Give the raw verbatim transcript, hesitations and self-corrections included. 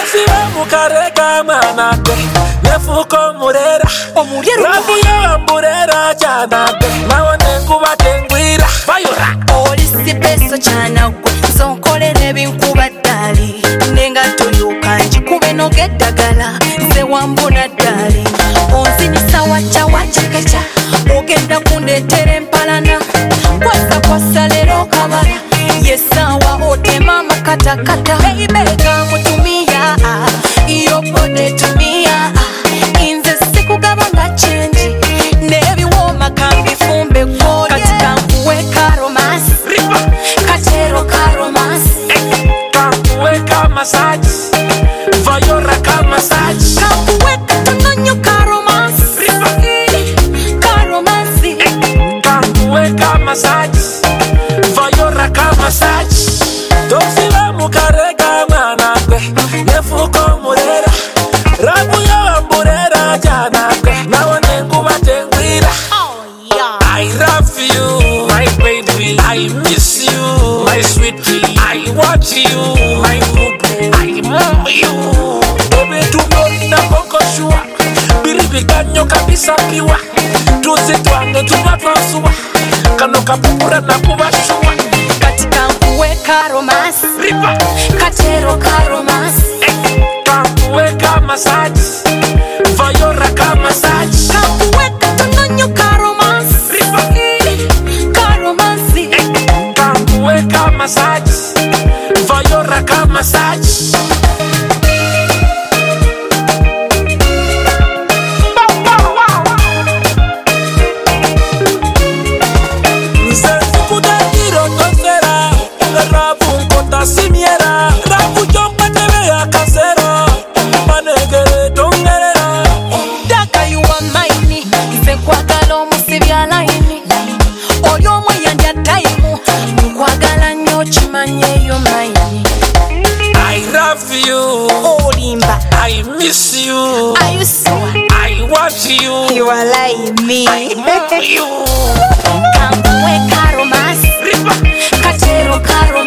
Tosiba mukareka manate nefuko murera rabuya murera chanate naone kuba tengwira fayora olisi peso chana gwe zonkole nebinkuba dali nenga toyuka njikube nogeddagala nze wambona dali onzinisa wacha wachekecha ogenda kundeetera empalana kwasa kwasa lero kabala yesawa otema makatakata beibeka mutumia iyo pode tumia inze sikugabanga chenji nebiwoma kambifumbe kwa katika nkuweka romance katero ka romance kankuweka massage vayora ka massage kankuweka tunonyo ka romance ka romance kankuweka massage vayora ka massage tosiba mukareka manakwe nefuko murera rabuya murera chanakwe naone nguba tengwira I love you, my baby. I miss you, my sweetie. I want you, my baby. I love you. Baby, tu na bongo shua. Biribi ganyo kabisa piwa. Tuzi tuange tumatwasua. Kano kapupura na kubashua. katika nkuweka romance Ripa katero ka romance kankuweka massage vayora ka massage kankuweka tunonyo ka romance ka romance kankuweka massage vayora ka massage simiera rabu jomba tebe ya kasero manegere dongerera daka you are mine ize kwagala omusibya line olyo mwe yanja time kwagala nnyo kimanye yo mine I love you olimba I miss you are you sure I want you you are like me I love you kankuweka romance katero ka romance